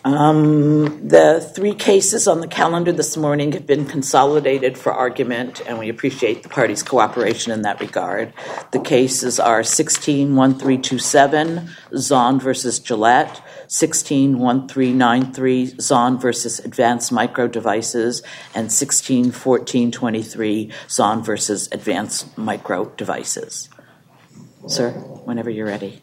The three cases on the calendar this morning have been consolidated for argument, and we appreciate the parties' cooperation in that regard. The cases are 16-1327, Zahn versus Gillette, 16-1393, Zahn versus Advanced Micro Devices, and 16-1423, Zahn versus Advanced Micro Devices. Sir, whenever you're ready.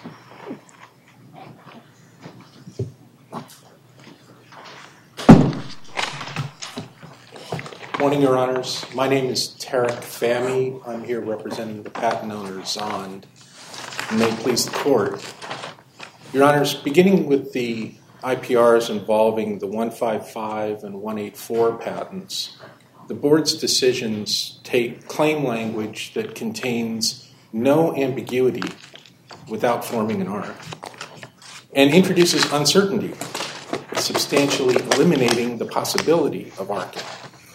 Morning, Your Honors. My name is Tarek Fahmy. I'm here representing the patent owner, Zahn. And may it please the Court. Your Honors, beginning with the IPRs involving the 155 and 184 patents, the Board's decisions take claim language that contains no ambiguity without forming an arc, and introduces uncertainty, substantially eliminating the possibility of arcing.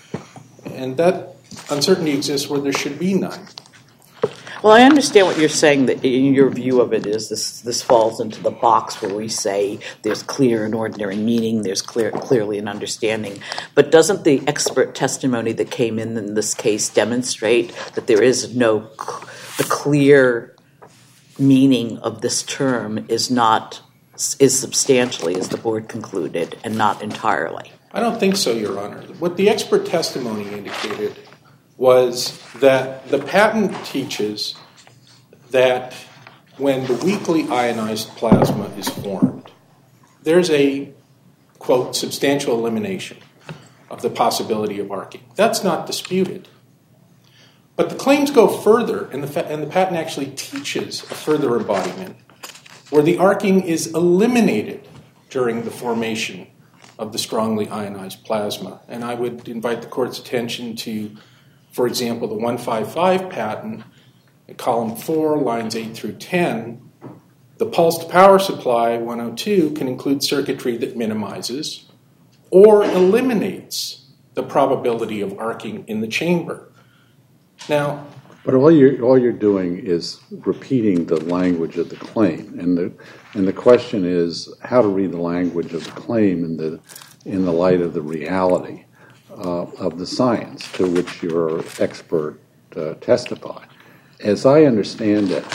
And that uncertainty exists where there should be none. Well, I understand what you're saying, that in your view of it is this falls into the box where we say there's clear and ordinary meaning, there's clearly an understanding. But doesn't the expert testimony that came in this case demonstrate that there is the clear meaning of this term is substantially, as the Board concluded, and not entirely? I don't think so, Your Honor. What the expert testimony indicated was that the patent teaches that when the weakly ionized plasma is formed, there's a, quote, substantial elimination of the possibility of arcing. That's not disputed. But the claims go further, and the patent actually teaches a further embodiment where the arcing is eliminated during the formation of the strongly ionized plasma. And I would invite the Court's attention to, for example, the 155 patent, at column 4, lines 8 through 10. The pulsed power supply, 102, can include circuitry that minimizes or eliminates the probability of arcing in the chamber. Now, but all you're doing is repeating the language of the claim, and the question is how to read the language of the claim in the light of the reality of the science to which your expert testified. As I understand it,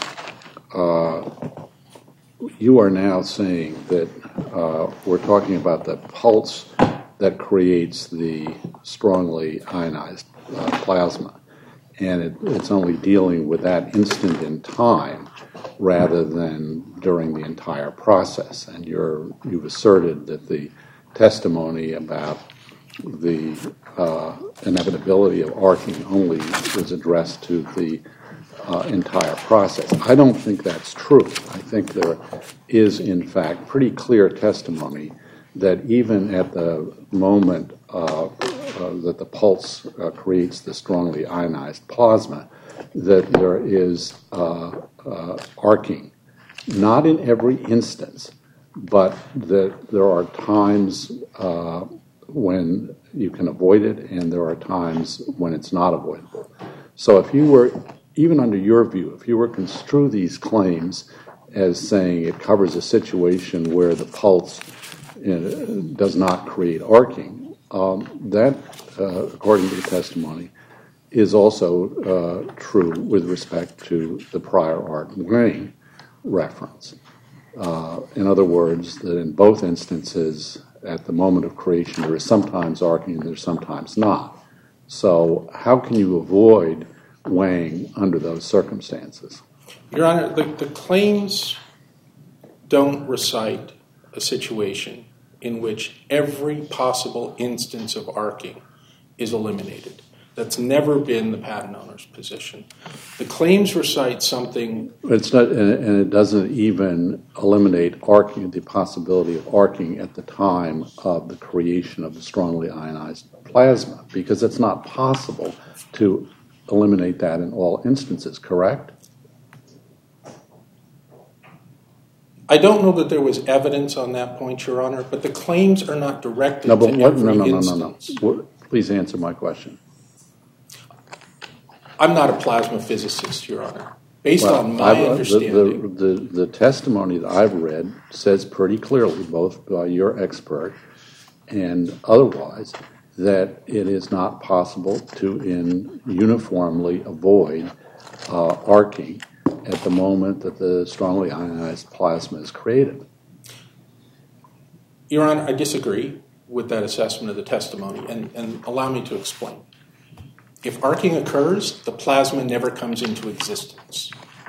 you are now saying that we're talking about the pulse that creates the strongly ionized plasma. And it's only dealing with that instant in time rather than during the entire process. And you've asserted that the testimony about the inevitability of arcing only was addressed to the entire process. I don't think that's true. I think there is, in fact, pretty clear testimony that even at the moment that the pulse creates the strongly ionized plasma, that there is arcing. Not in every instance, but that there are times when you can avoid it and there are times when it's not avoidable. So if you were, even under your view, if you were to construe these claims as saying it covers a situation where the pulse does not create arcing, that, according to the testimony, is also true with respect to the prior art Wang reference. In other words, that in both instances, at the moment of creation, there is sometimes arcing and there's sometimes not. So how can you avoid Wang under those circumstances? Your Honor, the claims don't recite a situation in which every possible instance of arcing is eliminated. That's never been the patent owner's position. The claims recite something... It's not, and it doesn't even eliminate arcing, the possibility of arcing at the time of the creation of the strongly ionized plasma, because it's not possible to eliminate that in all instances, correct? I don't know that there was evidence on that point, Your Honor, but the claims are not directed to every instance. No. Please answer my question. I'm not a plasma physicist, Your Honor. Based on my understanding. The testimony that I've read says pretty clearly, both by your expert and otherwise, that it is not possible to uniformly avoid arcing at the moment that the strongly ionized plasma is created. Your Honor, I disagree with that assessment of the testimony, and allow me to explain. If arcing occurs, the plasma never comes into existence.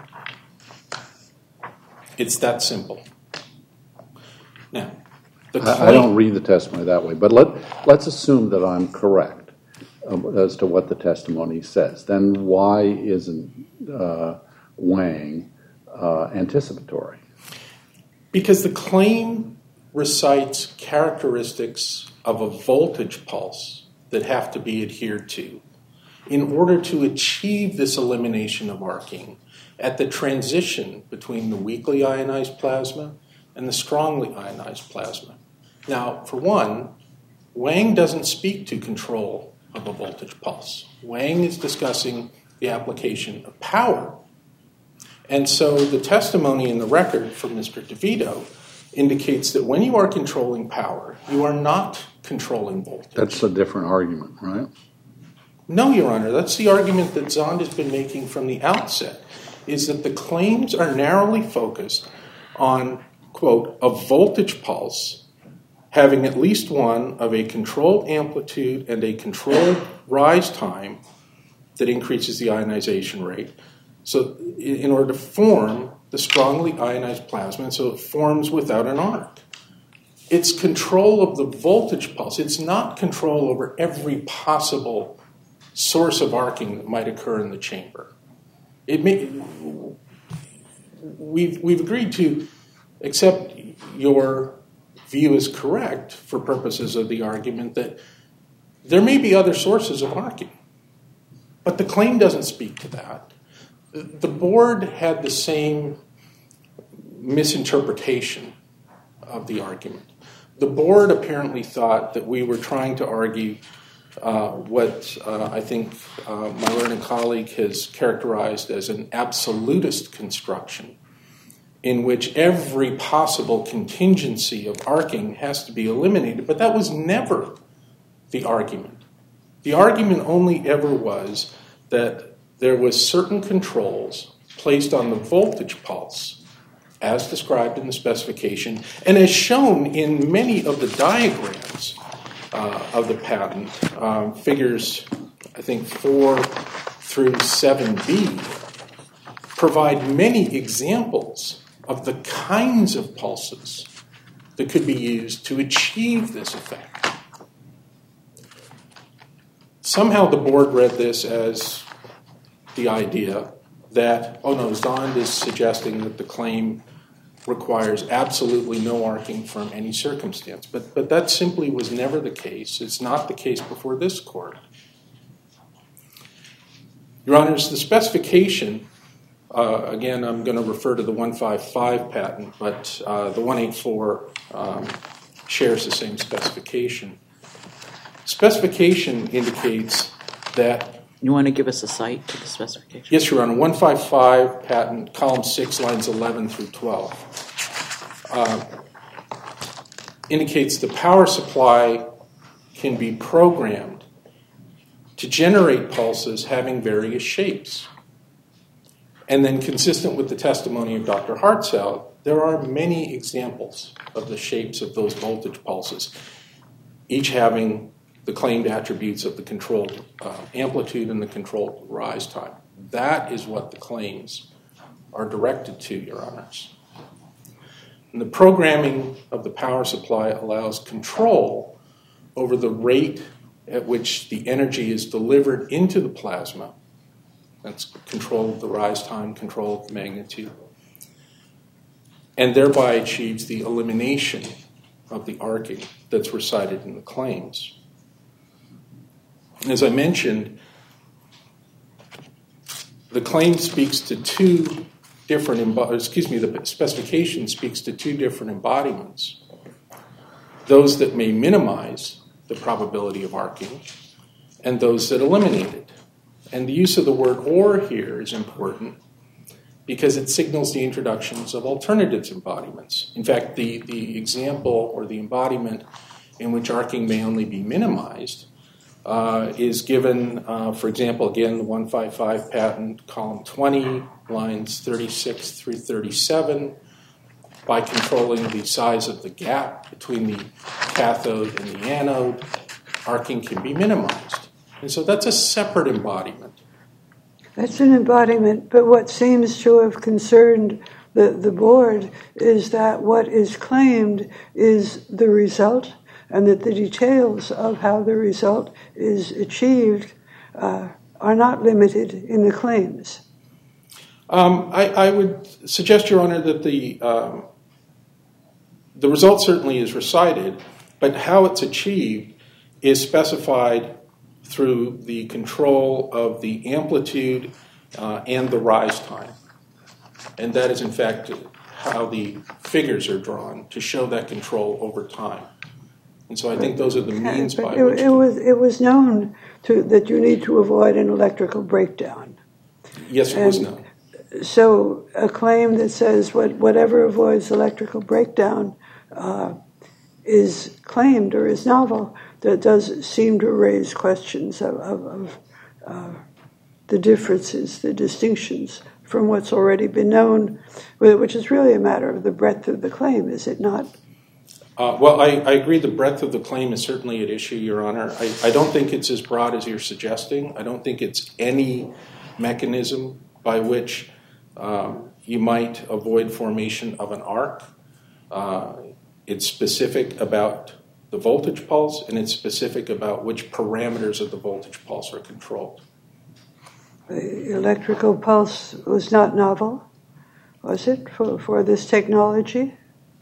It's that simple. Now, I don't read the testimony that way, but let's assume that I'm correct as to what the testimony says. Then why isn't Wang anticipatory? Because the claim recites characteristics of a voltage pulse that have to be adhered to in order to achieve this elimination of arcing at the transition between the weakly ionized plasma and the strongly ionized plasma. Now, for one, Wang doesn't speak to control of a voltage pulse. Wang is discussing the application of power. And so the testimony in the record from Mr. DeVito indicates that when you are controlling power, you are not controlling voltage. That's a different argument, right? No, Your Honor. That's the argument that Zond has been making from the outset, is that the claims are narrowly focused on, quote, a voltage pulse having at least one of a controlled amplitude and a controlled rise time that increases the ionization rate. So in order to form the strongly ionized plasma, so it forms without an arc. It's control of the voltage pulse. It's not control over every possible source of arcing that might occur in the chamber. We've agreed to accept your view is correct for purposes of the argument that there may be other sources of arcing, but the claim doesn't speak to that. The board had the same misinterpretation of the argument. The board apparently thought that we were trying to argue what I think my learned colleague has characterized as an absolutist construction, in which every possible contingency of arcing has to be eliminated, but that was never the argument. The argument only ever was that there was certain controls placed on the voltage pulse, as described in the specification, and as shown in many of the diagrams of the patent, figures, I think, 4 through 7b, provide many examples of the kinds of pulses that could be used to achieve this effect. Somehow the board read this as the idea that, oh no, Zond is suggesting that the claim requires absolutely no arcing from any circumstance. But that simply was never the case. It's not the case before this court. Your Honors, the specification, again, I'm going to refer to the 155 patent, but the 184 shares the same specification. Specification indicates that... You want to give us a cite to the specification? Yes, Your Honor. 155 patent, column 6, lines 11 through 12. Indicates the power supply can be programmed to generate pulses having various shapes. And then, consistent with the testimony of Dr. Hartzell, there are many examples of the shapes of those voltage pulses, each having the claimed attributes of the controlled amplitude and the controlled rise time. That is what the claims are directed to, Your Honors. And the programming of the power supply allows control over the rate at which the energy is delivered into the plasma. That's control of the rise time, control of the magnitude, and thereby achieves the elimination of the arcing that's recited in the claims. As I mentioned, the claim speaks to the specification speaks to two different embodiments. Those that may minimize the probability of arcing and those that eliminate it. And the use of the word or here is important because it signals the introductions of alternatives embodiments. In fact, the example or the embodiment in which arcing may only be minimized is given, for example, again, the 155 patent, column 20, lines 36 through 37, by controlling the size of the gap between the cathode and the anode, arcing can be minimized. And so that's a separate embodiment. That's an embodiment, but what seems to have concerned the board is that what is claimed is the result, and that the details of how the result is achieved are not limited in the claims. I would suggest, Your Honor, that the result certainly is recited, but how it's achieved is specified through the control of the amplitude and the rise time. And that is, in fact, how the figures are drawn to show that control over time. And so I think those are the means by which... It was known that you need to avoid an electrical breakdown. Yes, it was known. So a claim that says whatever avoids electrical breakdown is claimed or is novel, that does seem to raise questions of the differences, the distinctions from what's already been known, which is really a matter of the breadth of the claim, is it not? Well, I agree the breadth of the claim is certainly at issue, Your Honor. I don't think it's as broad as you're suggesting. I don't think it's any mechanism by which you might avoid formation of an arc. It's specific about the voltage pulse, and it's specific about which parameters of the voltage pulse are controlled. The electrical pulse was not novel, was it, for this technology?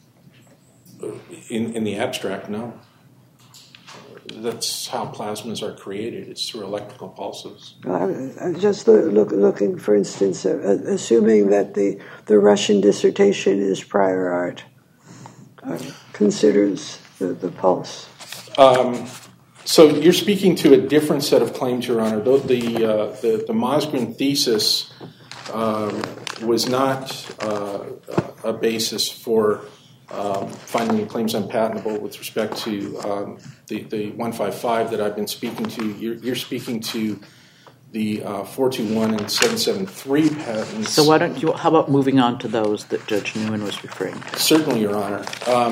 In the abstract, no. That's how plasmas are created. It's through electrical pulses. I'm just looking, for instance, assuming that the Russian dissertation is prior art, considers the pulse. So you're speaking to a different set of claims, Your Honor. The Mosgrin thesis was not a basis for finding the claims unpatentable with respect to the 155 that I've been speaking to. You're speaking to the 421 and 773 patents. So how about moving on to those that Judge Newman was referring to? Certainly, Your Honor.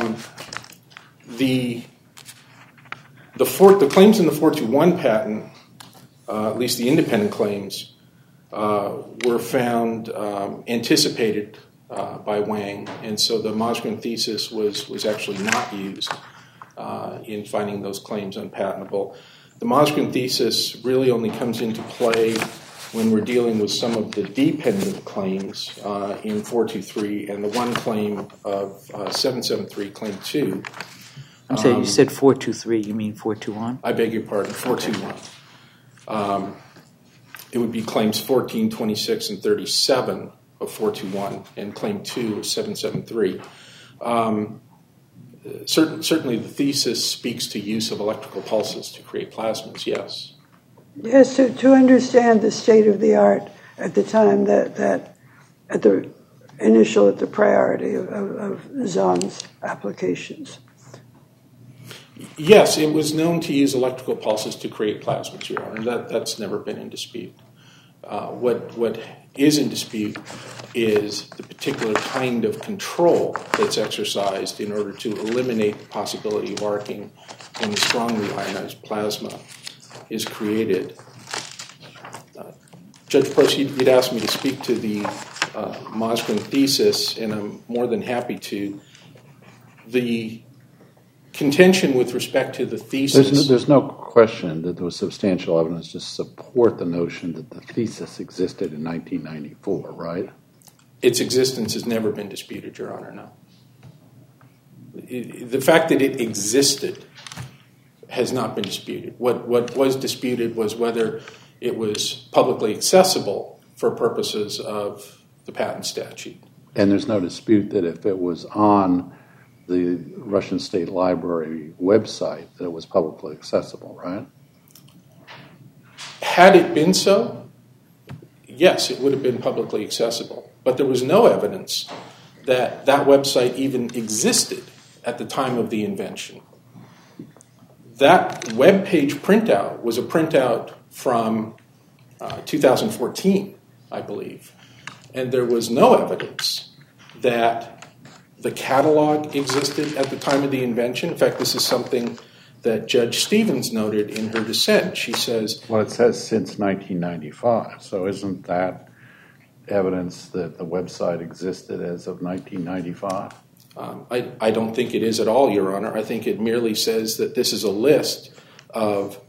The claims in the 421 patent, at least the independent claims, were found anticipated by Wang, and so the Mosgrin thesis was actually not used in finding those claims unpatentable. The Mosgrin thesis really only comes into play when we're dealing with some of the dependent claims in 423 and the one claim of 773, claim 2. I'm sorry, you said 423, you mean 421? I beg your pardon, 421. It would be claims 14, 26, and 37 of 421 and claim 2 of 773. Certainly the thesis speaks to use of electrical pulses to create plasmas, yes. Yes, to understand the state of the art at the time that at the priority of Zong's applications. Yes, it was known to use electrical pulses to create plasmas, Your Honor. That's never been in dispute. What is in dispute is the particular kind of control that's exercised in order to eliminate the possibility of arcing when the strongly ionized plasma is created. Judge Prost, you'd asked me to speak to the Mosgrin thesis, and I'm more than happy to. The contention with respect to the thesis... There's no question that there was substantial evidence to support the notion that the thesis existed in 1994, right? Its existence has never been disputed, Your Honor, no. The fact that it existed has not been disputed. What was disputed was whether it was publicly accessible for purposes of the patent statute. And there's no dispute that if it was on the Russian State Library website, that it was publicly accessible, right? Had it been so, yes, it would have been publicly accessible. but there was no evidence that that website even existed at the time of the invention. That web page printout was a printout from 2014, I believe, and there was no evidence that the catalog existed at the time of the invention. In fact, this is something that Judge Stevens noted in her dissent. She says... Well, it says since 1995, so isn't that evidence that the website existed as of 1995? I don't think it is at all, Your Honor. I think it merely says that this is a list of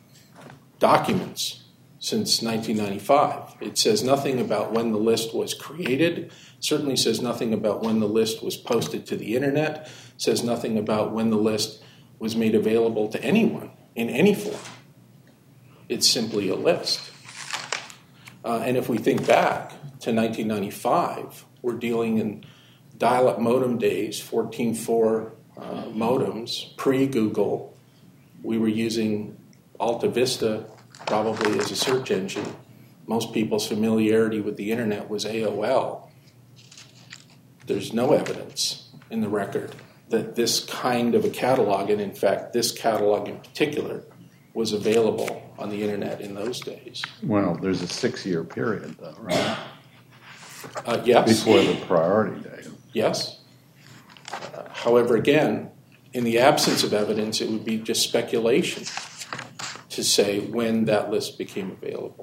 documents since 1995. It says nothing about when the list was created. It certainly says nothing about when the list was posted to the internet. It says nothing about when the list was made available to anyone in any form. It's simply a list. And if we think back to 1995, we're dealing in dial-up modem days, 14.4 modems, pre-Google. We were using Alta Vista probably as a search engine. Most people's familiarity with the internet was AOL. There's no evidence in the record that this kind of a catalog, and in fact this catalog in particular, was available on the internet in those days. Well, there's a 6-year period, though, right? Yes. Before the priority date. Yes. However, again, in the absence of evidence, it would be just speculation to say when that list became available.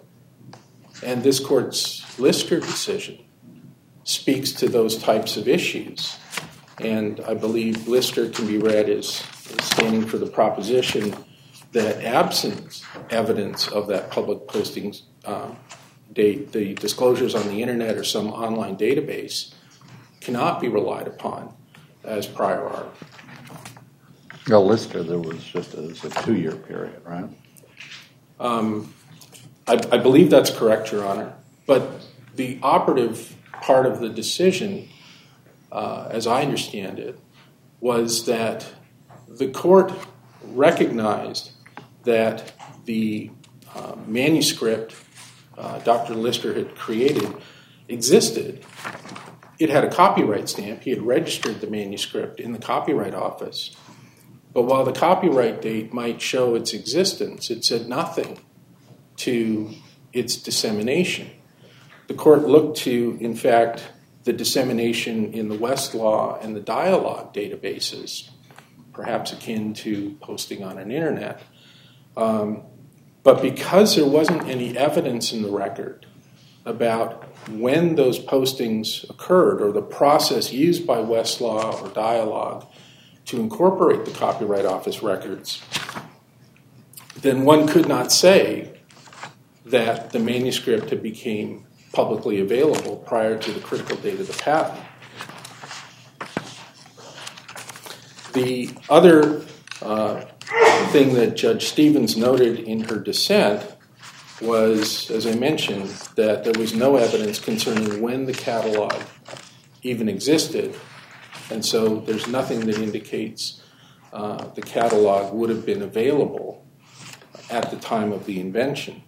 And this court's Lister decision speaks to those types of issues. And I believe Lister can be read as standing for the proposition that absent evidence of that public posting date, the disclosures on the internet or some online database cannot be relied upon as prior art. Well, Lister, there was just a 2-year period, right? I believe that's correct, Your Honor. But the operative part of the decision, as I understand it, was that the court recognized that the manuscript Dr. Lister had created existed. It had a copyright stamp. He had registered the manuscript in the Copyright Office. But while the copyright date might show its existence, it said nothing to its dissemination. The court looked to, in fact, the dissemination in the Westlaw and the Dialog databases, perhaps akin to posting on an internet. But because there wasn't any evidence in the record about when those postings occurred or the process used by Westlaw or Dialog to incorporate the Copyright Office records, then one could not say that the manuscript had became publicly available prior to the critical date of the patent. The other thing that Judge Stevens noted in her dissent was, as I mentioned, that there was no evidence concerning when the catalog even existed, and so there's nothing that indicates the catalog would have been available at the time of the invention.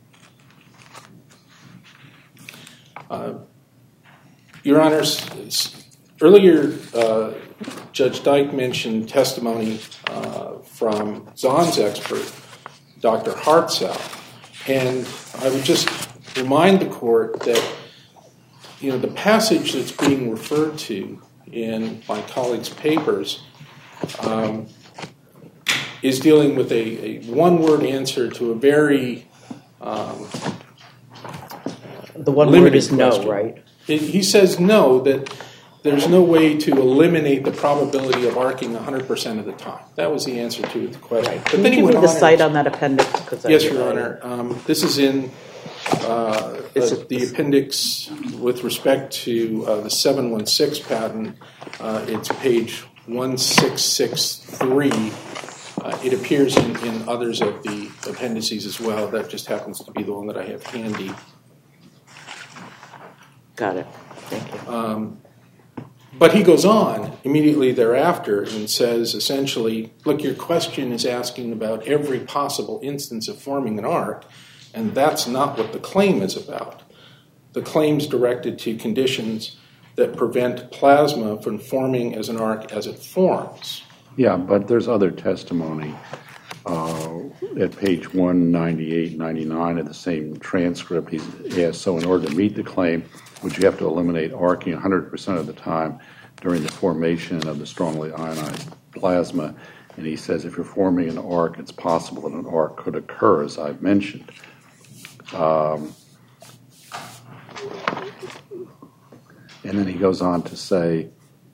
Your Honors, earlier Judge Dyke mentioned testimony from Zahn's expert, Dr. Hartzell, and I would just remind the court that the passage that's being referred to in my colleague's papers is dealing with a one-word answer to a very the one word is no, right? He says no, that there's no way to eliminate the probability of arcing 100% of the time. That was the answer to the question. Right. Can you give me the site on that appendix? Yes, Your Honor. This is in the appendix with respect to the 716 patent. It's page 1663. It appears in others of the appendices as well. That just happens to be the one that I have handy. Got it. Thank you. But he goes on immediately thereafter and says, essentially, look, your question is asking about every possible instance of forming an arc, and that's not what the claim is about. the claims directed to conditions that prevent plasma from forming as an arc as it forms. Yeah, but there's other testimony at page 198, 99 of the same transcript. He's asked, so in order to meet the claim, would you have to eliminate arcing 100% of the time during the formation of the strongly ionized plasma? And he says if you're forming an arc, it's possible that an arc could occur, as I've mentioned. And then he goes on to say,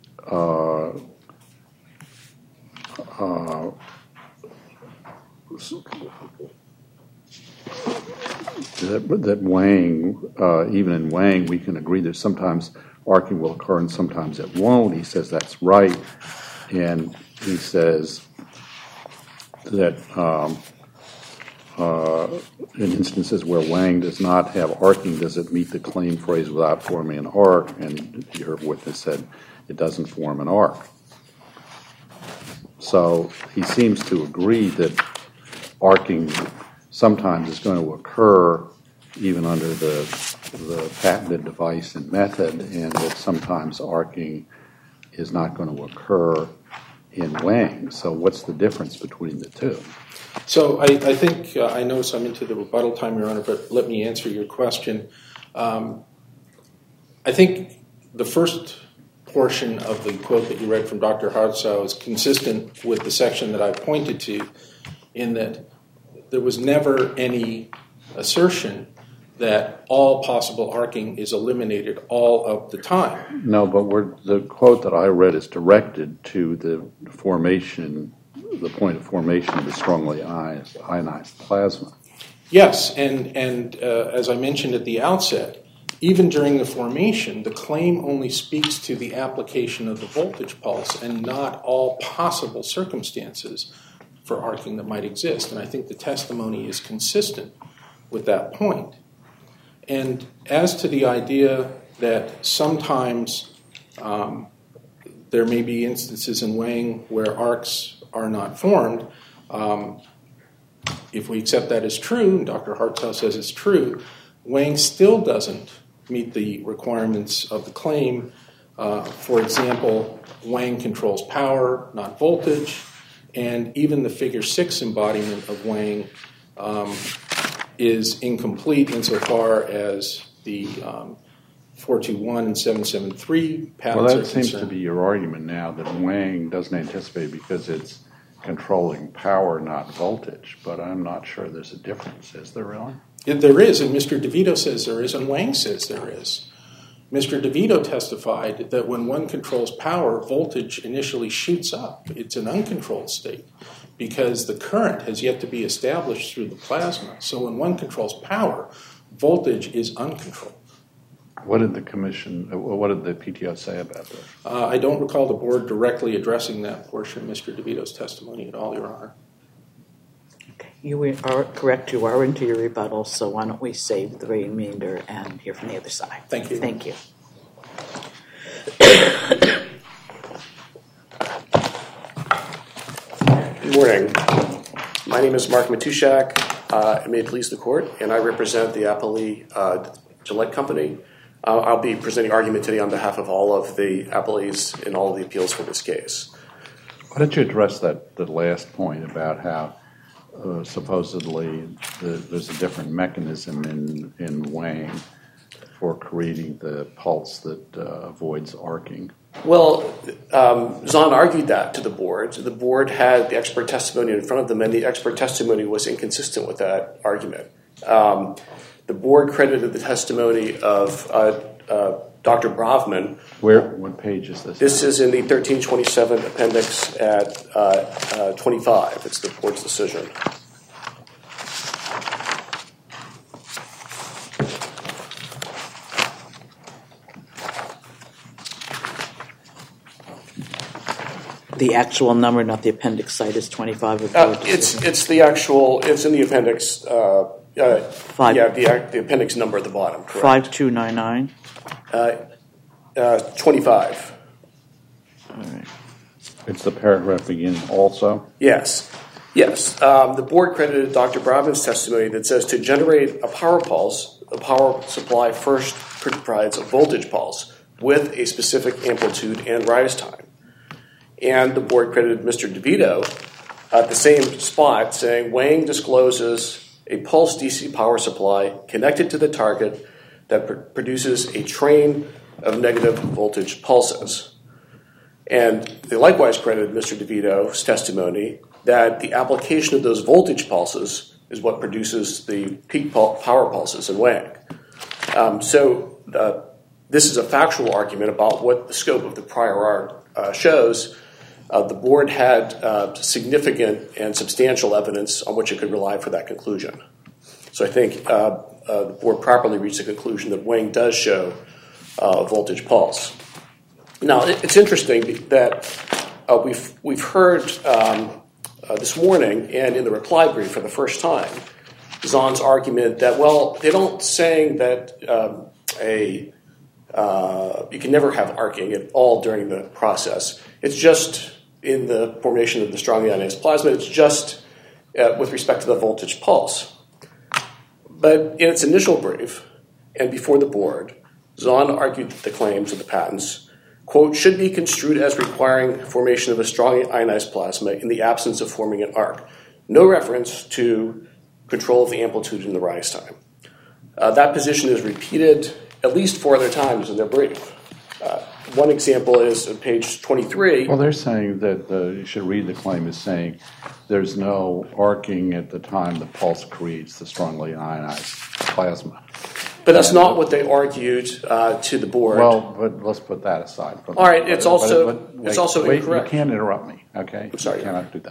that Wang, even in Wang, we can agree that sometimes arcing will occur and sometimes it won't. He says that's right. And he says that in instances where Wang does not have arcing, does it meet the claim phrase without forming an arc? And your witness said it doesn't form an arc. So he seems to agree that arcing sometimes is going to occur even under the patented device and method, and that sometimes arcing is not going to occur in Wang. So what's the difference between the two? So I think I know I'm into the rebuttal time, Your Honor, but let me answer your question. I think the first portion of the quote that you read from Dr. Hartzau is consistent with the section that I pointed to, in that there was never any assertion that all possible arcing is eliminated all of the time. No, but the quote that I read is directed to the formation, the point of formation of the strongly ionized plasma. Yes, and as I mentioned at the outset, even during the formation, the claim only speaks to the application of the voltage pulse and not all possible circumstances for arcing that might exist. And I think the testimony is consistent with that point. And as to the idea that sometimes there may be instances in Wang where arcs are not formed, if we accept that as true, and Dr. Hartzau says it's true, Wang still doesn't meet the requirements of the claim. For example, Wang controls power, not voltage, and even the figure 6 embodiment of Wang is incomplete insofar as the 421 and 773 patents are concerned. Well, that seems to be your argument now, that Wang doesn't anticipate because it's controlling power, not voltage. But I'm not sure there's a difference. Is there really? There is, and Mr. DeVito says there is, and Wang says there is. Mr. DeVito testified that when one controls power, voltage initially shoots up. It's an uncontrolled state because the current has yet to be established through the plasma. So when one controls power, voltage is uncontrolled. What did the PTO say about this? I don't recall the board directly addressing that portion of Mr. DeVito's testimony at all, Your Honor. Okay, you are correct. You are into your rebuttal, so why don't we save the remainder and hear from the other side. Thank you. Thank you. Good morning. My name is Mark Matushak. May it please the court, and I represent the Appellee Gillette Company. I'll be presenting argument today on behalf of all of the appellees in all of the appeals for this case. Why don't you address the last point about how supposedly there's a different mechanism in Wang for creating the pulse that avoids arcing? Well, Zahn argued that to the board. The board had the expert testimony in front of them, and the expert testimony was inconsistent with that argument. The board credited the testimony of Dr. Bravman. What page is this? This is in the 1327 appendix at 25. It's the board's decision. The actual number, not the appendix site, is 25. It's the actual. It's in the appendix. The appendix number at the bottom. Correct. 5299. 25. All right. It's the paragraph beginning also? Yes. The board credited Dr. Bravman's testimony that says to generate a power pulse, the power supply first provides a voltage pulse with a specific amplitude and rise time. And the board credited Mr. DeVito at the same spot, saying Wang discloses a pulse DC power supply connected to the target that produces a train of negative voltage pulses. And they likewise credited Mr. DeVito's testimony that the application of those voltage pulses is what produces the peak power pulses in Wang. So this is a factual argument about what the scope of the prior art shows. The board had significant and substantial evidence on which it could rely for that conclusion. So I think the board properly reached the conclusion that Wang does show a voltage pulse. Now, it's interesting that we've heard this morning and in the reply brief for the first time, Zahn's argument that, well, they don't saying that you can never have arcing at all during the process. It's just in the formation of the strongly ionized plasma, it's just with respect to the voltage pulse. But in its initial brief and before the board, Zahn argued that the claims of the patents, quote, should be construed as requiring formation of a strongly ionized plasma in the absence of forming an arc. No reference to control of the amplitude and the rise time. That position is repeated at least 4 other times in their brief. One example is on page 23. Well, they're saying that you should read the claim as saying there's no arcing at the time the pulse creates the strongly ionized plasma. But that's not what they argued to the board. Well, but let's put that aside. All right, it's also incorrect. You can't interrupt me, okay? I'm sorry. You cannot do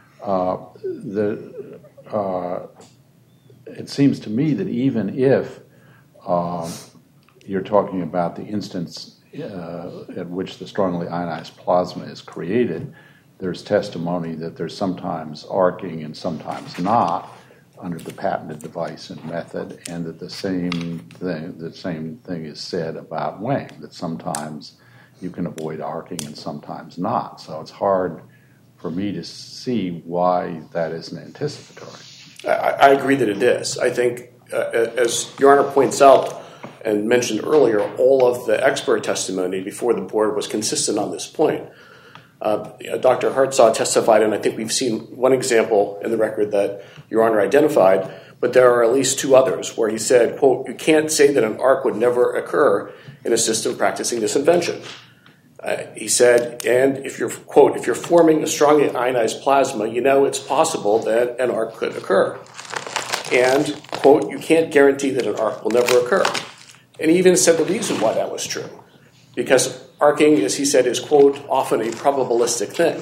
that. It seems to me that even if you're talking about the instance at which the strongly ionized plasma is created, there's testimony that there's sometimes arcing and sometimes not under the patented device and method, and that the same thing is said about Wang, that sometimes you can avoid arcing and sometimes not. So it's hard for me to see why that isn't anticipatory. I agree that it is. I think, as Your Honor points out and mentioned earlier, all of the expert testimony before the board was consistent on this point. Dr. Hartzaw testified, and I think we've seen one example in the record that Your Honor identified, but there are at least 2 others where he said, quote, you can't say that an arc would never occur in a system practicing this invention. He said, and if you're, quote, if you're forming a strongly ionized plasma, you know it's possible that an arc could occur. And, quote, you can't guarantee that an arc will never occur. And he even said the reason why that was true. Because arcing, as he said, is, quote, often a probabilistic thing.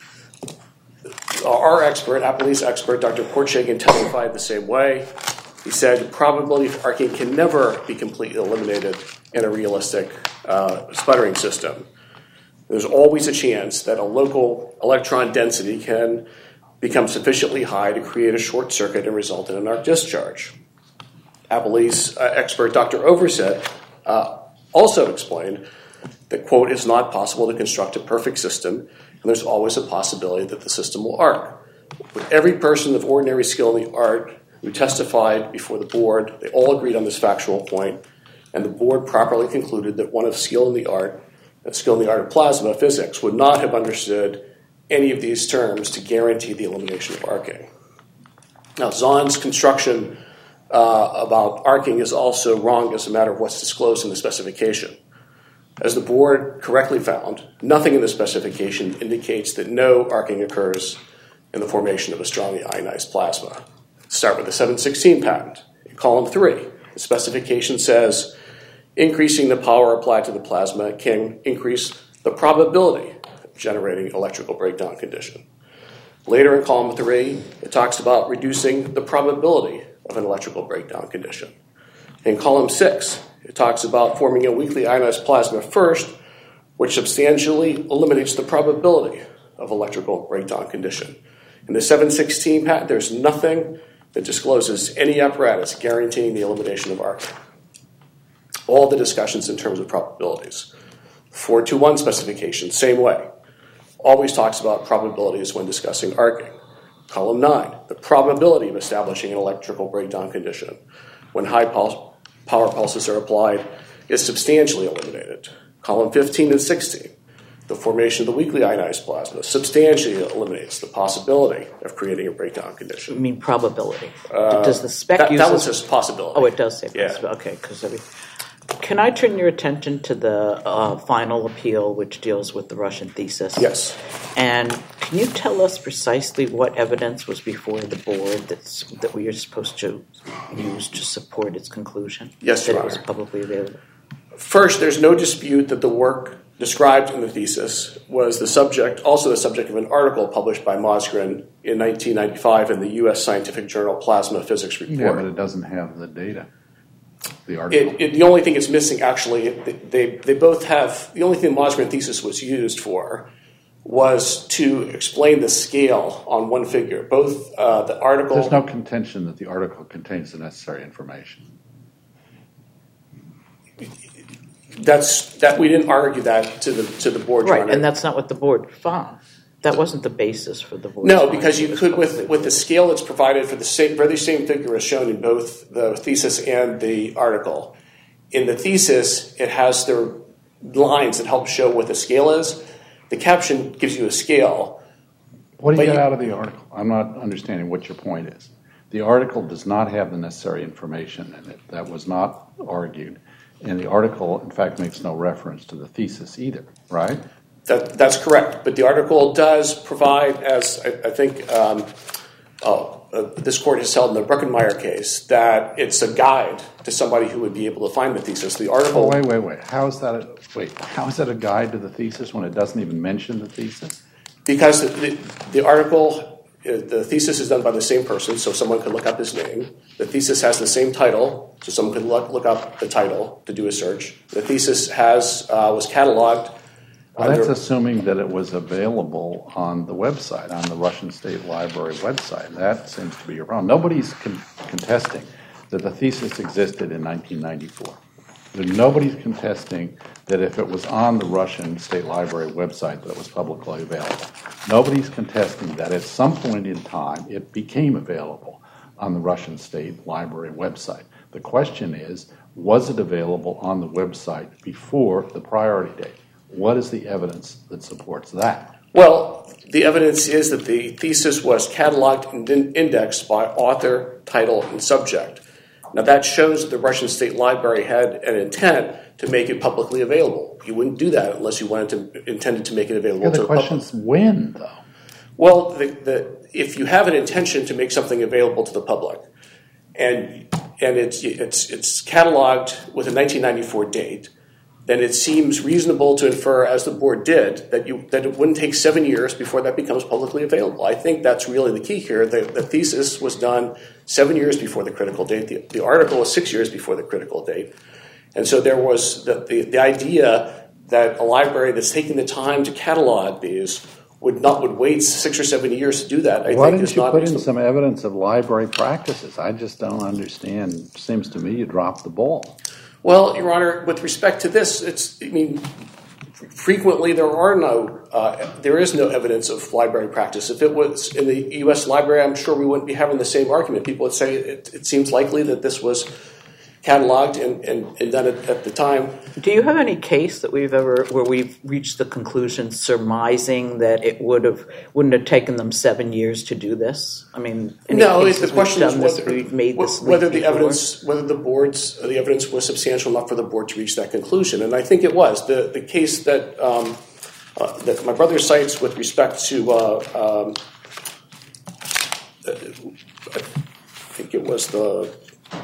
Our expert, Applebee's expert, Dr. Kortshagen, testified the same way. He said probability of arcing can never be completely eliminated in a realistic sputtering system. There's always a chance that a local electron density can become sufficiently high to create a short circuit and result in an arc discharge. Applebee's expert, Dr. Overset, also explained that, quote, it's not possible to construct a perfect system, and there's always a possibility that the system will arc. With every person of ordinary skill in the art who testified before the board, they all agreed on this factual point, and the board properly concluded that one of skill in the art of plasma physics would not have understood any of these terms to guarantee the elimination of arcing. Now, Zahn's construction about arcing is also wrong as a matter of what's disclosed in the specification. As the board correctly found, nothing in the specification indicates that no arcing occurs in the formation of a strongly ionized plasma. Let's start with the 716 patent. In column 3, the specification says increasing the power applied to the plasma can increase the probability of generating electrical breakdown condition. Later in column 3, it talks about reducing the probability of an electrical breakdown condition. In column 6, it talks about forming a weakly ionized plasma first, which substantially eliminates the probability of electrical breakdown condition. In the 716 patent, there's nothing that discloses any apparatus guaranteeing the elimination of arcing. All the discussions in terms of probabilities. 421 specification, same way. Always talks about probabilities when discussing arcing. Column 9, the probability of establishing an electrical breakdown condition when high power pulses are applied is substantially eliminated. Column 15 and 16, the formation of the weakly ionized plasma substantially eliminates the possibility of creating a breakdown condition. You mean probability? Does the spec use that one says possibility? Oh, it does say Yeah. possibility. Okay, can I turn your attention to the final appeal, which deals with the Russian thesis? Yes. And can you tell us precisely what evidence was before the board that we are supposed to use to support its conclusion? Yes, that Your it was Honor. publicly available. First, there's no dispute that the work described in the thesis was also the subject of an article published by Mosgren in 1995 in the U.S. Scientific Journal Plasma Physics Report. Yeah, but it doesn't have the data. The article. The only thing it's missing, actually, they both have, the only thing the Mosgren thesis was used for was to explain the scale on one figure. Both the article... There's no contention that the article contains the necessary information. We didn't argue that to the board, Your Right, Honor. and that's not what the board found. That wasn't the basis for the board. No, because you could, with the scale that's provided for the very same figure as shown in both the thesis and the article. In the thesis, it has the lines that help show what the scale is. The caption gives you a scale. What do you get out of the article? I'm not understanding what your point is. The article does not have the necessary information in it. That was not argued. And the article, in fact, makes no reference to the thesis either, right? That's correct. But the article does provide, as I think this court has held in the Bruckenmeier case, that it's a guide to somebody who would be able to find the thesis. The article... Wait. How is that a guide to the thesis when it doesn't even mention the thesis? Because the article, the thesis is done by the same person, so someone could look up his name. The thesis has the same title, so someone could look up the title to do a search. The thesis was cataloged. Well, that's assuming that it was available on the website, on the Russian State Library website. That seems to be your problem. Nobody's contesting that the thesis existed in 1994. Nobody's contesting that if it was on the Russian State Library website that it was publicly available. Nobody's contesting that at some point in time it became available on the Russian State Library website. The question is, was it available on the website before the priority date? What is the evidence that supports that? Well, the evidence is that the thesis was cataloged and indexed by author, title, and subject. Now, that shows that the Russian State Library had an intent to make it publicly available. You wouldn't do that unless you intended to make it available to the public. The question is when, though? Well, if you have an intention to make something available to the public, and it's cataloged with a 1994 date, then it seems reasonable to infer, as the board did, that it wouldn't take 7 years before that becomes publicly available. I think that's really the key here. The thesis was done 7 years before the critical date. The article was 6 years before the critical date. And so there was the idea that a library that's taking the time to catalog these would wait 6 or 7 years to do that. Why didn't you put in some evidence of library practices? I just don't understand. It seems to me you dropped the ball. Well, Your Honor, with respect to this, frequently there is no evidence of library practice. If it was in the U.S. library, I'm sure we wouldn't be having the same argument. People would say it seems likely that this was cataloged and done at the time. Do you have any case that where we've reached the conclusion surmising that it wouldn't have taken them 7 years to do this? I mean, no. The question is whether the evidence was substantial enough for the board to reach that conclusion, and I think it was. The case that my brother cites with respect to, I think it was the.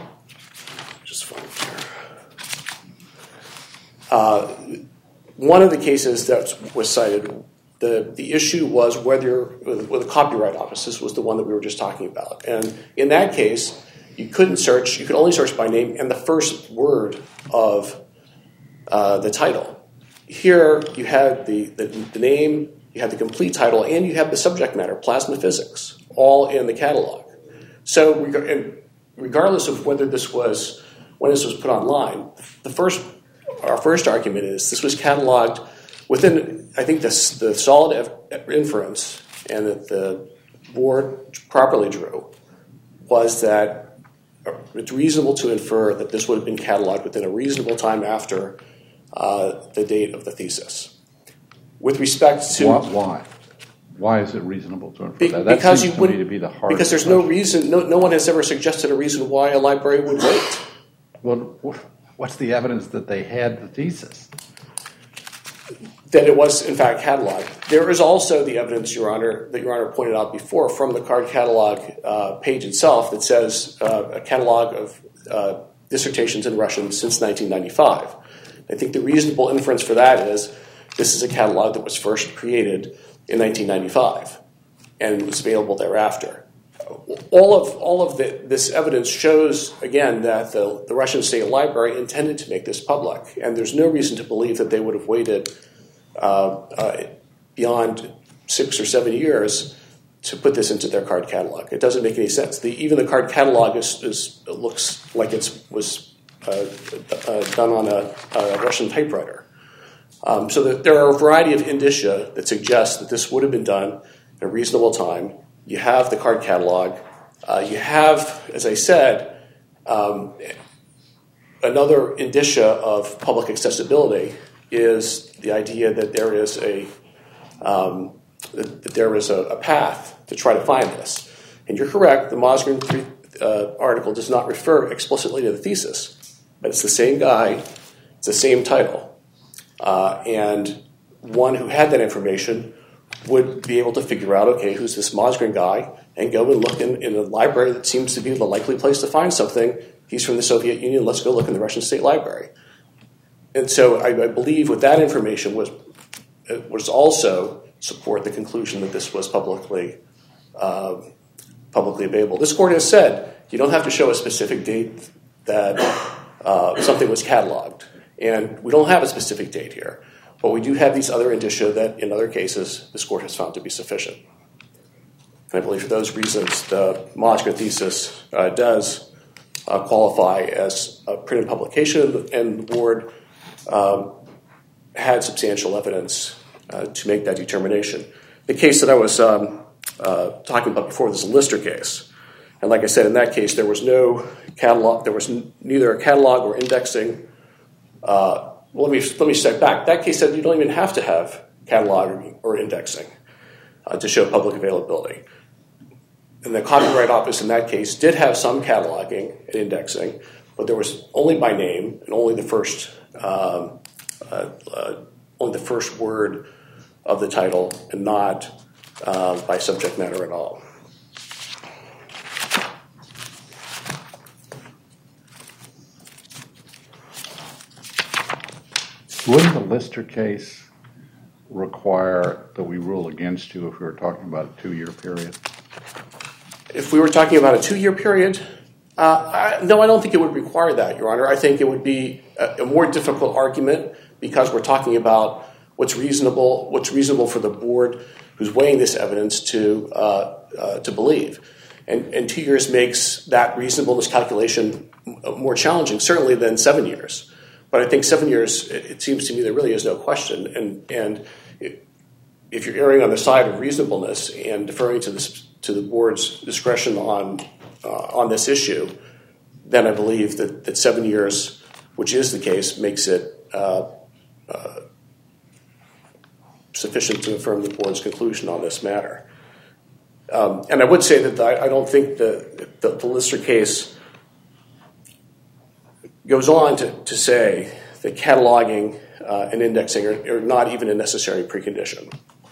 One of the cases that was cited, the issue was whether the Copyright Office, this was the one that we were just talking about. And in that case, you could only search by name and the first word of the title. Here you had the name, you had the complete title, and you have the subject matter, plasma physics, all in the catalog. So regardless of when this was put online, our first argument is this was cataloged within, I think, the solid inference, and that the board properly drew, was that It's reasonable to infer that this would have been cataloged within a reasonable time after the date of the thesis. With respect to... Why? Why is it reasonable to infer that? That Because seems to me to be the hardest because there's question. no reason, no one has ever suggested a reason why a library would wait. Well, what's the evidence that they had the thesis? That it was, in fact, cataloged. There is also the evidence, Your Honor, that Your Honor pointed out before from the card catalog page itself that says a catalog of dissertations in Russian since 1995. I think the reasonable inference for that is this is a catalog that was first created in 1995 and was available thereafter. All of this evidence shows, again, that the Russian State Library intended to make this public, and there's no reason to believe that they would have waited beyond 6 or 7 years to put this into their card catalog. It doesn't make any sense. Even the card catalog looks like it was done on a Russian typewriter. So there are a variety of indicia that suggest that this would have been done in a reasonable time. You have the card catalog. You have, as I said, another indicia of public accessibility is the idea that there is a path to try to find this. And you're correct, the Mosgrin article does not refer explicitly to the thesis, but it's the same guy, it's the same title. And one who had that information would be able to figure out, okay, who's this Mosgrin guy, and go and look in a library that seems to be the likely place to find something. He's from the Soviet Union, let's go look in the Russian State Library. And so I believe with that information was also support the conclusion that this was publicly available. This court has said you don't have to show a specific date that something was cataloged. And we don't have a specific date here. But we do have these other indicia that, in other cases, this court has found to be sufficient. And I believe for those reasons, the Mosgrin thesis does qualify as a printed publication, and the board had substantial evidence to make that determination. The case that I was talking about before was the Lister case. And like I said, in that case, there was no catalog. There was neither a catalog or indexing. Let me step back. That case said you don't even have to have cataloging or indexing to show public availability. And the Copyright Office in that case did have some cataloging and indexing, but there was only by name and only the first word of the title, and not by subject matter at all. Wouldn't the Lister case require that we rule against you if we were talking about a 2-year period? If we were talking about a 2-year period, no, I don't think it would require that, Your Honor. I think it would be a more difficult argument because we're talking about what's reasonable for the board who's weighing this evidence to believe. And 2 years makes that reasonableness calculation more challenging, certainly than 7 years. But I think 7 years, it seems to me there really is no question. And if you're erring on the side of reasonableness and deferring to the board's discretion on this issue, then I believe that 7 years, which is the case, makes it sufficient to affirm the board's conclusion on this matter. And I would say that I don't think the Lister case goes on to say that cataloging and indexing are not even a necessary precondition.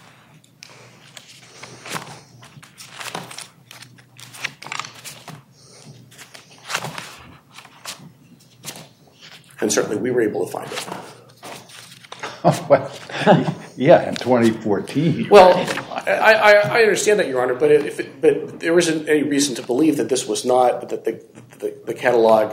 And certainly we were able to find it. Well, yeah, in 2014. Well, I understand that, Your Honor, but there isn't any reason to believe that this was not, that the catalog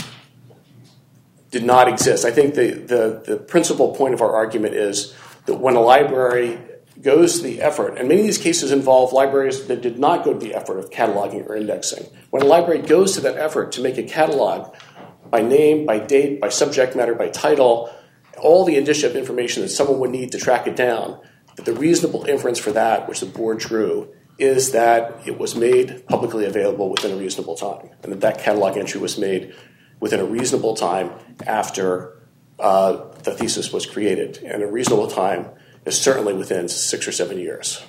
did not exist. I think the principal point of our argument is that when a library goes to the effort, and many of these cases involve libraries that did not go to the effort of cataloging or indexing. When a library goes to that effort to make a catalog by name, by date, by subject matter, by title, all the indicia of information that someone would need to track it down, that the reasonable inference for that, which the board drew, is that it was made publicly available within a reasonable time, and that catalog entry was made within a reasonable time after the thesis was created. And a reasonable time is certainly within 6 or 7 years.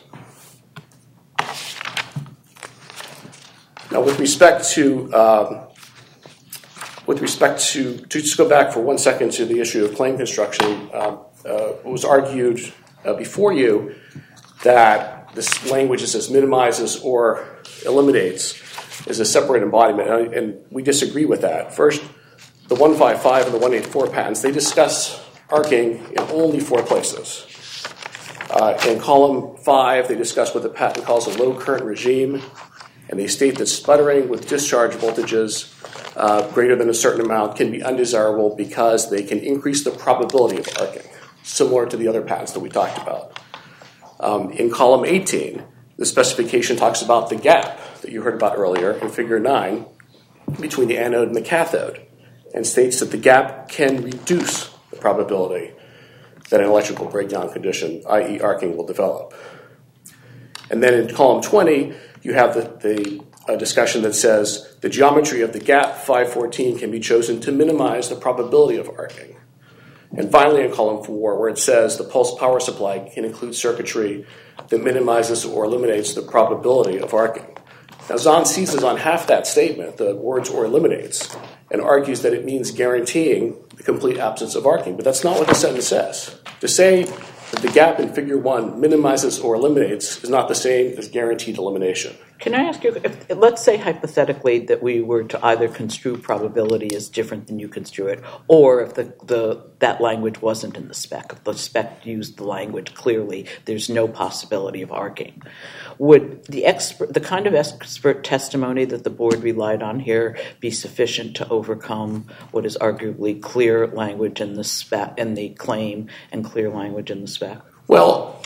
Now, with respect to just go back for 1 second to the issue of claim construction, it was argued before you that this language that says minimizes or eliminates is a separate embodiment, and we disagree with that. First, the 155 and the 184 patents, they discuss arcing in only 4 places. In column 5, they discuss what the patent calls a low current regime, and they state that sputtering with discharge voltages greater than a certain amount can be undesirable because they can increase the probability of arcing, similar to the other patents that we talked about. In column 18, the specification talks about the gap that you heard about earlier in figure 9 between the anode and the cathode, and states that the gap can reduce the probability that an electrical breakdown condition, i.e. arcing, will develop. And then in column 20, you have the discussion that says the geometry of the gap 514 can be chosen to minimize the probability of arcing. And finally, in column 4, where it says the pulse power supply can include circuitry that minimizes or eliminates the probability of arcing. Now, Zahn seizes on half that statement, the words or eliminates, and argues that it means guaranteeing the complete absence of arcing. But that's not what the sentence says. To say that the gap in figure 1 minimizes or eliminates is not the same as guaranteed elimination. Can I ask you, let's say hypothetically that we were to either construe probability as different than you construe it, or if that language wasn't in the spec, if the spec used the language clearly, there's no possibility of arcing. Would the kind of expert testimony that the board relied on here be sufficient to overcome what is arguably clear language in the spec, in the claim, and clear language in the spec? Well,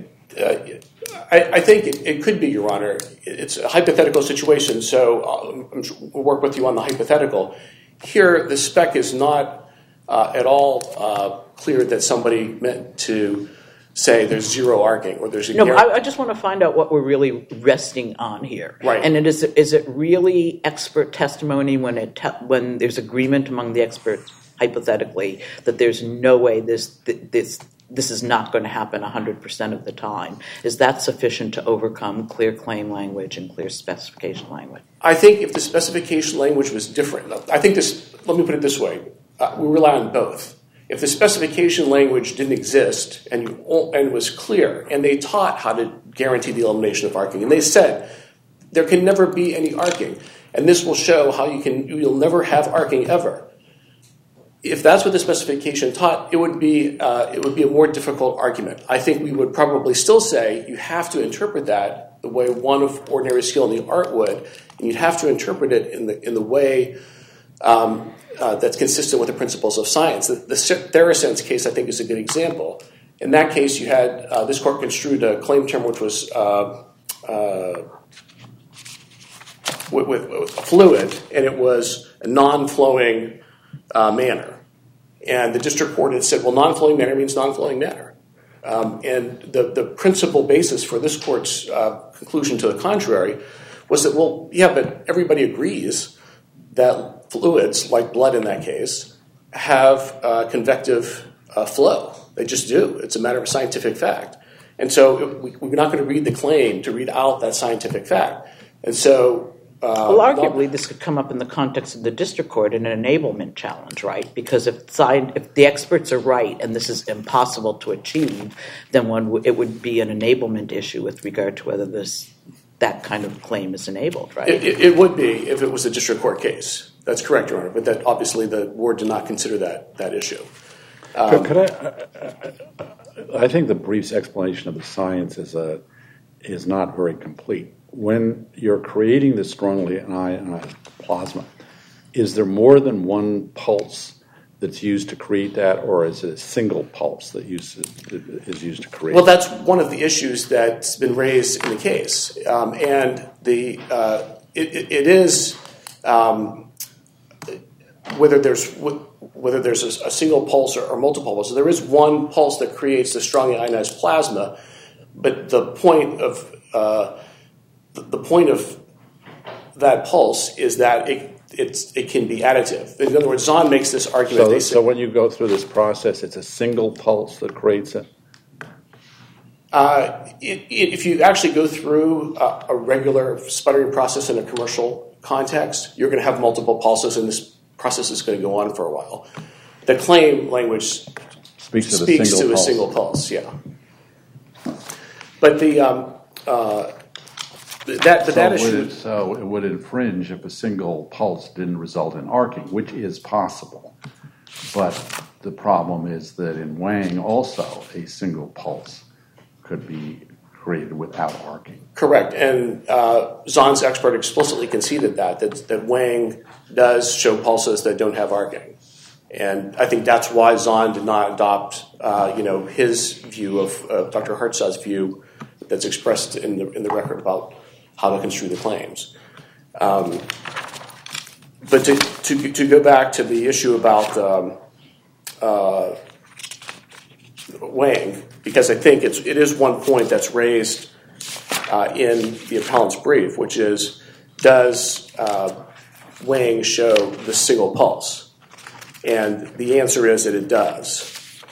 I think it could be, Your Honor. It's a hypothetical situation, so we'll work with you on the hypothetical. Here, the spec is not at all clear that somebody meant to say there's zero arcing or there's a I just want to find out what we're really resting on here. Right. And is it really expert testimony when there's agreement among the experts, hypothetically, that there's no way this is not going to happen 100% of the time? Is that sufficient to overcome clear claim language and clear specification language? I think if the specification language was different, let me put it this way. We rely on both. If the specification language didn't exist and was clear, and they taught how to guarantee the elimination of arcing, and they said there can never be any arcing, and this will show how you'll never have arcing ever. If that's what the specification taught, it would be a more difficult argument. I think we would probably still say you have to interpret that the way one of ordinary skill in the art would, and you'd have to interpret it in the way that's consistent with the principles of science. The Therasense case, I think, is a good example. In that case, you had this court construed a claim term which was with a fluid, and it was a non-flowing manner. And the district court had said, well, non-flowing manner means non-flowing manner. And the principal basis for this court's conclusion to the contrary was that, well, yeah, but everybody agrees that fluids, like blood in that case, have convective flow. They just do. It's a matter of scientific fact. And so we're not going to read the claim to read out that scientific fact. And so... well, arguably, this could come up in the context of the district court in an enablement challenge, right? Because if the experts are right and this is impossible to achieve, then it would be an enablement issue with regard to whether that kind of claim is enabled, right? It would be if it was a district court case. That's correct, Your Honor. But that obviously the board did not consider that issue. I think the brief's explanation of the science is not very complete. When you're creating this strongly ionized plasma, is there more than one pulse that's used to create that, or is it a single pulse that is used to create? Well, that's one of the issues that's been raised in the case, and it is whether there's a single pulse or multiple pulses. There is one pulse that creates the strongly ionized plasma, but the point of the point of that pulse is that it can be additive. In other words, Zahn makes this argument. So when you go through this process, it's a single pulse that creates it? If you actually go through a regular sputtering process in a commercial context, you're going to have multiple pulses, and this process is going to go on for a while. The claim language speaks to a single pulse. Yeah. But So it would infringe if a single pulse didn't result in arcing, which is possible. But the problem is that in Wang also a single pulse could be created without arcing. Correct, and Zahn's expert explicitly conceded that Wang does show pulses that don't have arcing. And I think that's why Zahn did not adopt his view of Dr. Hartzau's view that's expressed in the record about how to construe the claims. But to go back to the issue about Wang, because I think it is one point that's raised in the appellant's brief, which is, does Wang show the single pulse? And the answer is that it does.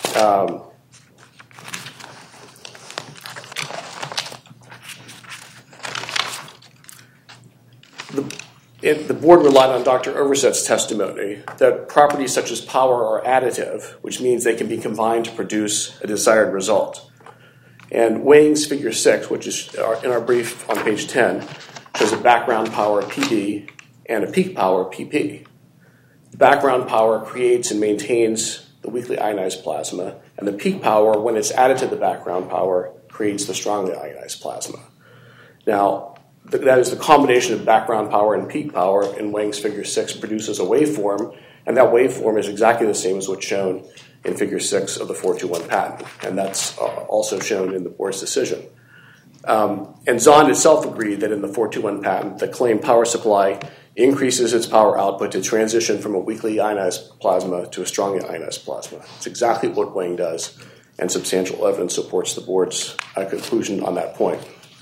The board relied on Dr. Overset's testimony that properties such as power are additive, which means they can be combined to produce a desired result. And Wang's figure 6, which is in our brief on page 10, shows a background power PP and a peak power PP. The background power creates and maintains the weakly ionized plasma, and the peak power, when it's added to the background power, creates the strongly ionized plasma. Now, that is the combination of background power and peak power in Wang's figure 6 produces a waveform, and that waveform is exactly the same as what's shown in figure 6 of the 421 patent, and that's also shown in the board's decision. And Zahn itself agreed that in the 421 patent, the claimed power supply increases its power output to transition from a weakly ionized plasma to a strongly ionized plasma. It's exactly what Wang does, and substantial evidence supports the board's conclusion on that point.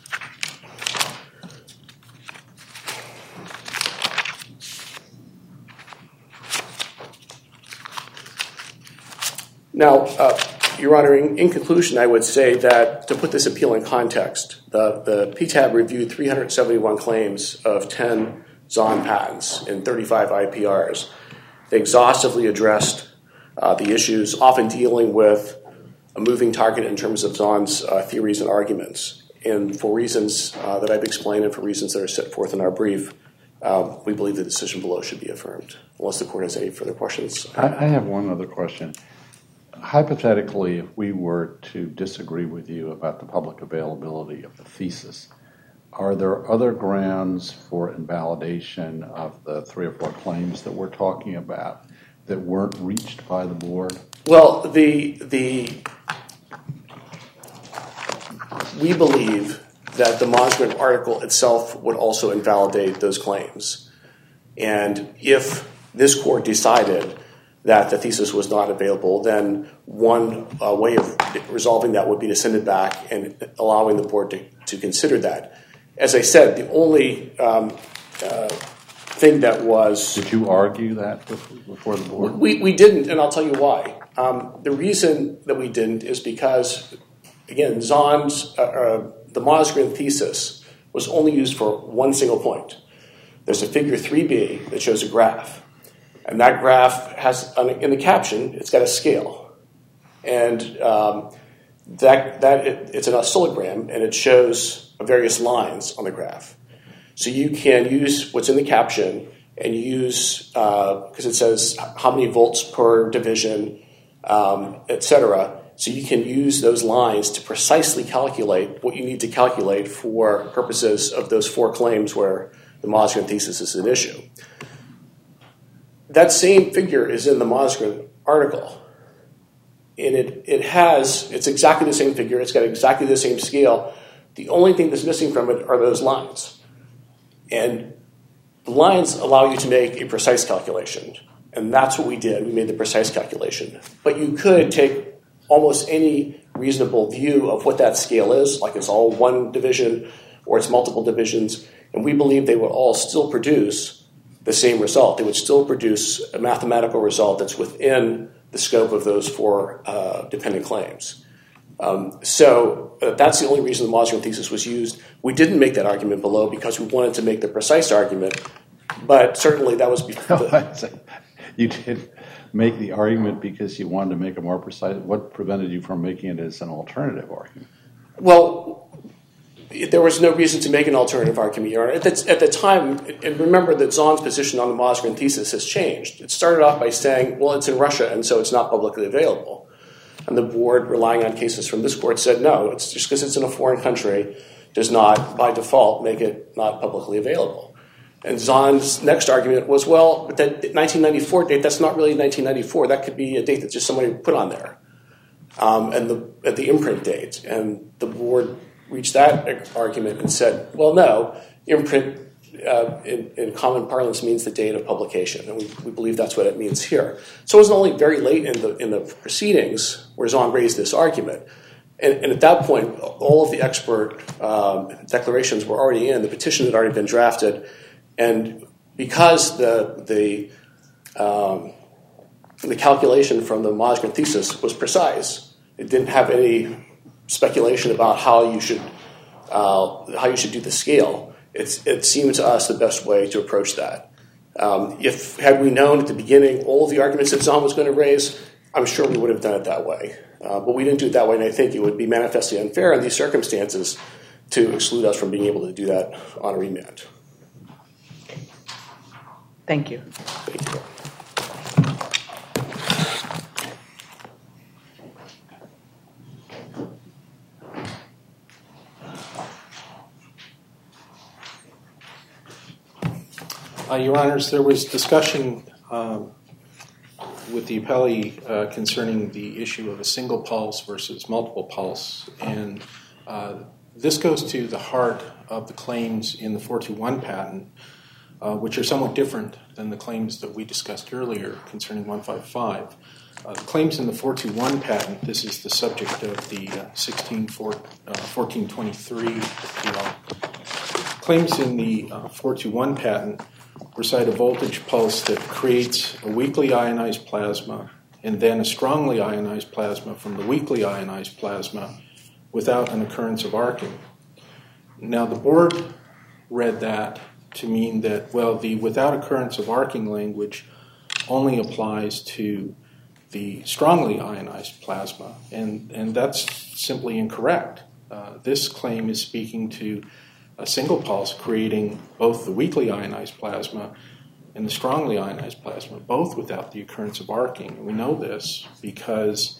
Now, Your Honor, in conclusion, I would say that to put this appeal in context, the PTAB reviewed 371 claims of 10 Zahn patents in 35 IPRs. They exhaustively addressed the issues, often dealing with a moving target in terms of Zahn's theories and arguments. And for reasons that I've explained and for reasons that are set forth in our brief, we believe the decision below should be affirmed. Unless the court has any further questions. I have one other question. Hypothetically, if we were to disagree with you about the public availability of the thesis, are there other grounds for invalidation of the 3 or 4 claims that we're talking about that weren't reached by the board? Well, we believe that the Mosgren article itself would also invalidate those claims. And if this court decided that the thesis was not available, then one way of resolving that would be to send it back and allowing the board to consider that. As I said, the only thing that was... Did you argue that before the board? We didn't, and I'll tell you why. The reason that we didn't is because, again, Zahn's, the Mosgren thesis was only used for one single point. There's a figure 3B that shows a graph. And that graph has, in the caption, it's got a scale. And it's an oscillogram, and it shows various lines on the graph. So you can use what's in the caption and use, because it says how many volts per division, etc. So you can use those lines to precisely calculate what you need to calculate for purposes of those 4 claims where the Mosgren thesis is an issue. That same figure is in the Mosgren article. And it's exactly the same figure. It's got exactly the same scale. The only thing that's missing from it are those lines. And the lines allow you to make a precise calculation. And that's what we did. We made the precise calculation. But you could take almost any reasonable view of what that scale is, like it's all 1 division or its multiple divisions, and we believe they would all still produce the same result. They would still produce a mathematical result that's within the scope of those four dependent claims. So that's the only reason the Mossgren thesis was used. We didn't make that argument below because we wanted to make the precise argument, but certainly that was before. You did make the argument because you wanted to make a more precise. What prevented you from making it as an alternative argument? Well, there was no reason to make an alternative argument, Your Honor. At the time, and remember that Zahn's position on the Mossgren thesis has changed. It started off by saying, well, it's in Russia, and so it's not publicly available. And the board, relying on cases from this court, said, no, it's just because it's in a foreign country does not, by default, make it not publicly available. And Zahn's next argument was, well, but that 1994 date, that's not really 1994. That could be a date that just somebody put on there, and the imprint date. And the board reached that argument and said, well, no, imprint in common parlance means the date of publication, and we believe that's what it means here. So it was only very late in the proceedings where Zahn raised this argument. And at that point, all of the expert declarations were already in. The petition had already been drafted. And because the calculation from the Mossgren thesis was precise, it didn't have any speculation about how you should do the scale. It seemed to us the best way to approach that. Had we known at the beginning all of the arguments that Zahn was going to raise, I'm sure we would have done it that way. But we didn't do it that way, and I think it would be manifestly unfair in these circumstances to exclude us from being able to do that on a remand. Thank you. Thank you. Your Honors, there was discussion with the appellee concerning the issue of a single pulse versus multiple pulse, and this goes to the heart of the claims in the 421 patent, which are somewhat different than the claims that we discussed earlier concerning 155. The claims in the 421 patent, this is the subject of the 1423 appeal. Claims in the 421 patent recite a voltage pulse that creates a weakly ionized plasma and then a strongly ionized plasma from the weakly ionized plasma without an occurrence of arcing. Now, the board read that to mean that, well, the without occurrence of arcing language only applies to the strongly ionized plasma, and that's simply incorrect. This claim is speaking to a single pulse creating both the weakly ionized plasma and the strongly ionized plasma, both without the occurrence of arcing. And we know this because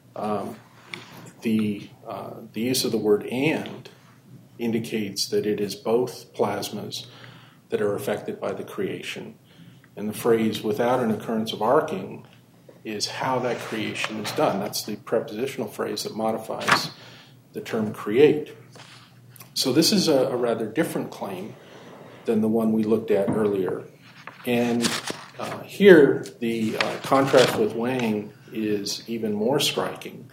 the use of the word "and" indicates that it is both plasmas that are affected by the creation. And the phrase "without an occurrence of arcing" is how that creation is done. That's the prepositional phrase that modifies the term "create." So this is a rather different claim than the one we looked at earlier. And here, the contrast with Wang is even more striking.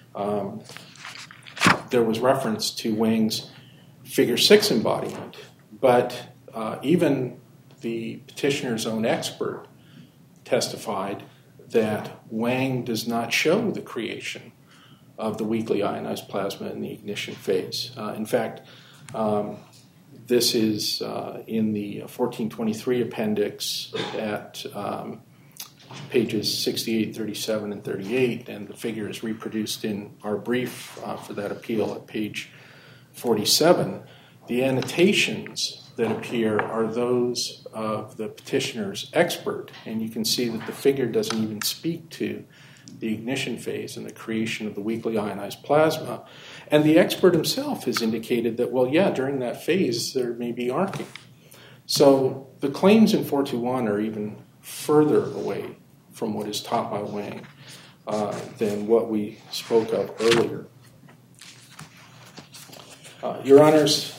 There was reference to Wang's Figure 6 embodiment, but even the petitioner's own expert testified that Wang does not show the creation of the weakly ionized plasma in the ignition phase. In fact, this is in the 1423 appendix at pages 68, 37, and 38, and the figure is reproduced in our brief for that appeal at page 47. The annotations that appear are those of the petitioner's expert, and you can see that the figure doesn't even speak to the ignition phase and the creation of the weakly ionized plasma. And the expert himself has indicated that, well, yeah, during that phase there may be arcing. So the claims in 421 are even further away from what is taught by Wang than what we spoke of earlier. Your Honors,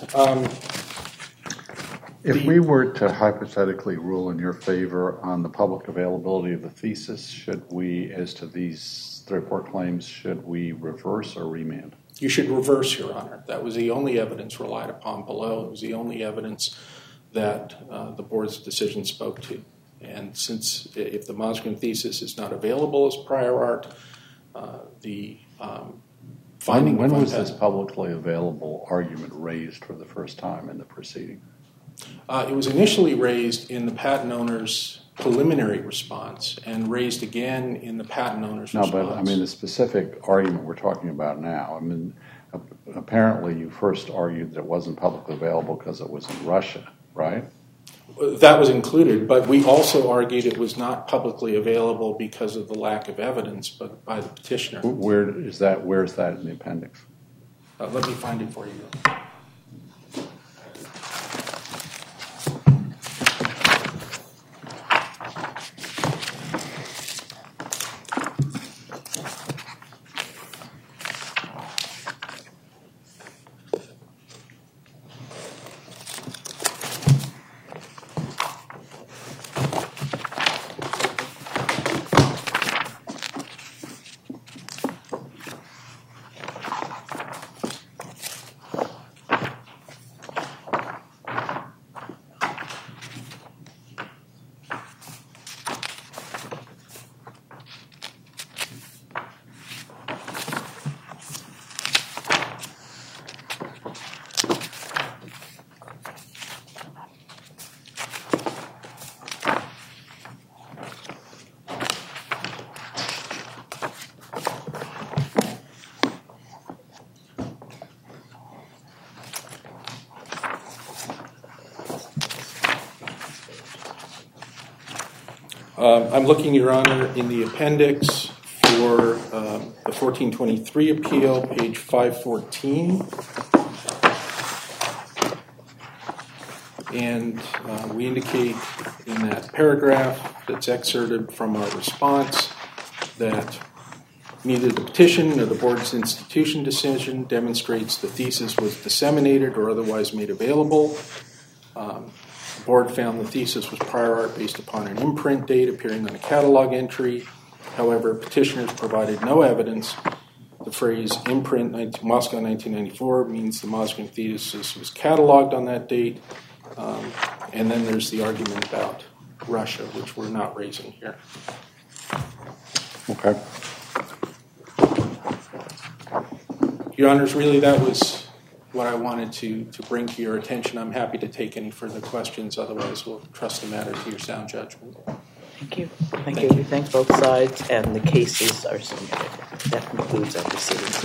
if we were to hypothetically rule in your favor on the public availability of the thesis, should we, as to these 3 or 4 claims, should we reverse or remand? You should reverse, Your Honor. That was the only evidence relied upon below. It was the only evidence that the board's decision spoke to. And since if the Moskvin thesis is not available as prior art, the finding... When was this publicly available argument raised for the first time in the proceeding? It was initially raised in the patent owner's preliminary response and raised again in the patent owner's response. No, but I mean the specific argument we're talking about now. I mean, apparently you first argued that it wasn't publicly available because it was in Russia, right? That was included, but we also argued it was not publicly available because of the lack of evidence by the petitioner. Where's that in the appendix? Let me find it for you. I'm looking, Your Honor, in the appendix for the 1423 appeal, page 514. And we indicate in that paragraph that's excerpted from our response that neither the petition nor the board's institution decision demonstrates the thesis was disseminated or otherwise made available. The board found the thesis was prior art based upon an imprint date appearing on a catalog entry. However, petitioners provided no evidence. The phrase imprint Moscow 1994 means the Moskvin thesis was cataloged on that date. And then there's the argument about Russia, which we're not raising here. Okay. Your Honors, really that was what I wanted to bring to your attention. I'm happy to take any further questions. Otherwise, we'll trust the matter to your sound judgment. Thank you. Thank you. We thank both sides, and the cases are submitted. That concludes our proceedings.